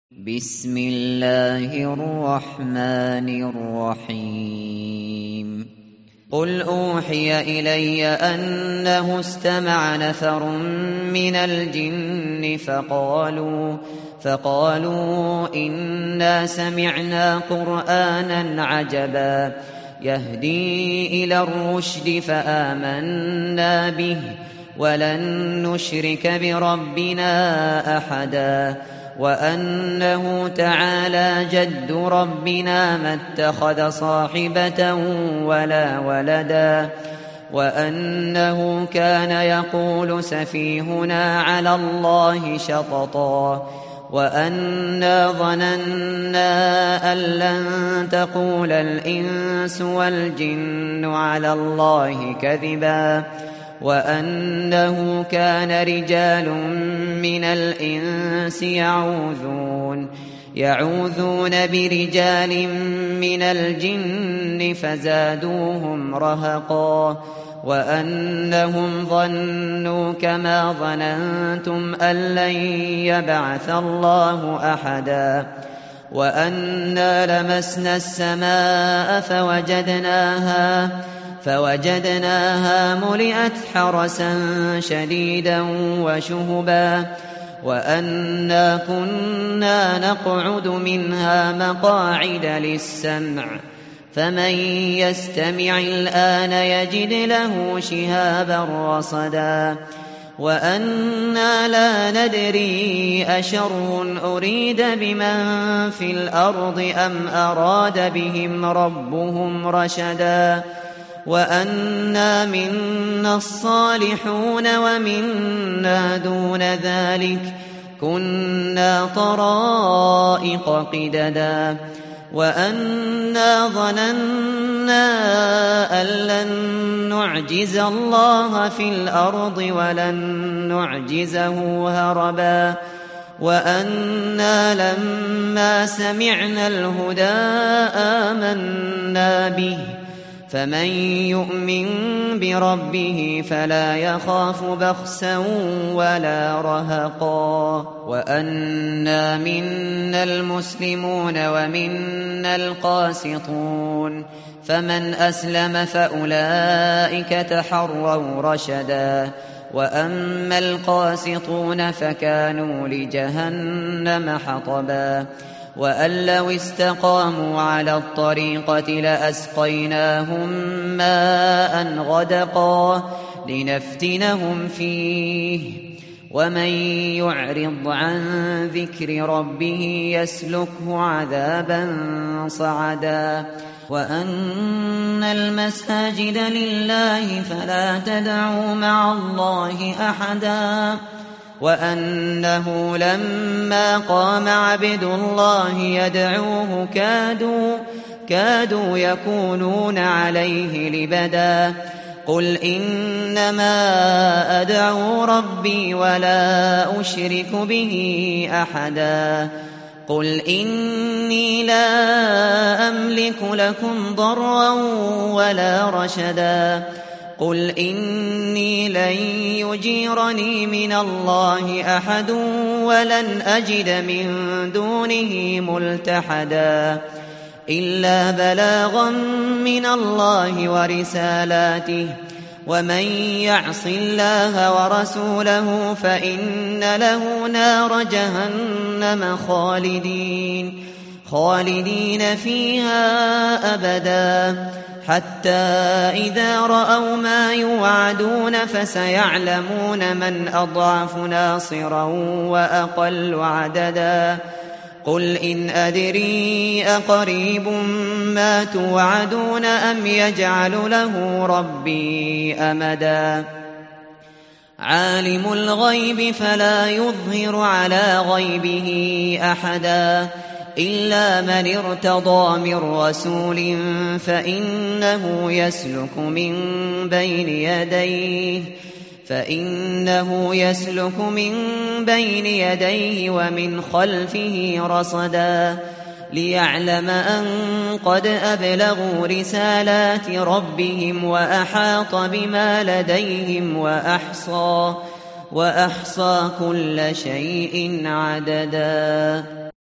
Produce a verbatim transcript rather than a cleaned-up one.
بسم الله الرحمن الرحيم قل أوحي إلي أنه استمع نفر من الجن فقالوا فقالوا إنا سمعنا قرآنا عجبا يهدي إلى الرشد فآمنا به ولن نشرك بربنا أحدا وأنه تعالى جد ربنا ما اتخذ صاحبة ولا ولدا وأنه كان يقول سفيهنا على الله شططا وأنا ظننا أن لن تقول الإنس والجن على الله كذبا وأنه كان رجال من الإنس يعوذون يعوذون برجال من الجن فزادوهم رهقا وأنهم ظنوا كما ظننتم أن لن يبعث الله أحدا وأنا لمسنا السماء فوجدناها فوجدناها ملئت حرسا شديدا وشهبا وأنا كنا نقعد منها مقاعد للسمع فمن يستمع الآن يجد له شهابا رصدا وأنا لا ندري أشر أريد بمن في الأرض أم أراد بهم ربهم رشدا وأنا منا الصالحون ومنا دون ذلك كنا طرائق قددا وأنا ظننا أن لن نعجز الله في الأرض ولن نعجزه هربا وأنا لما سمعنا الهدى آمنا به فمن يؤمن بربه فلا يخاف بخسا ولا رهقا وأنا منا المسلمون ومنا القاسطون فمن أسلم فأولئك تحروا رشدا وأما القاسطون فكانوا لجهنم حطبا وأن لو استقاموا على الطريقة لأسقيناهم ماء غدقا لنفتنهم فيه ومن يعرض عن ذكر ربه يسلكه عذابا صعدا وأن المساجد لله فلا تدعوا مع الله أحدا وأنه لما قام عبد الله يدعوه كادوا كادوا يكونون عليه لبدا قل إنما أدعو ربي ولا أشرك به أحدا قل إني لا أملك لكم ضرا ولا رشدا قل إني لن يجيرني من الله أحد ولن أجد من دونه ملتحدا إلا بلاغا من الله ورسالاته ومن يعص الله ورسوله فإن له نار جهنم خالدين خالدين فيها أبدا حتى إذا رأوا ما يوعدون فسيعلمون من أضعف ناصرا وأقل عددا قل إن أدري أقريب ما توعدون أم يجعل له ربي أمدا عالم الغيب فلا يظهر على غيبه أحدا إلا من ارتضى من رسول فإنه يسلك من بين يديه فإنه يسلك من بين يديه ومن خلفه رصدا ليعلم أن قد أبلغوا رسالات ربهم وأحاط بما لديهم وأحصى وأحصى كل شيء عددا.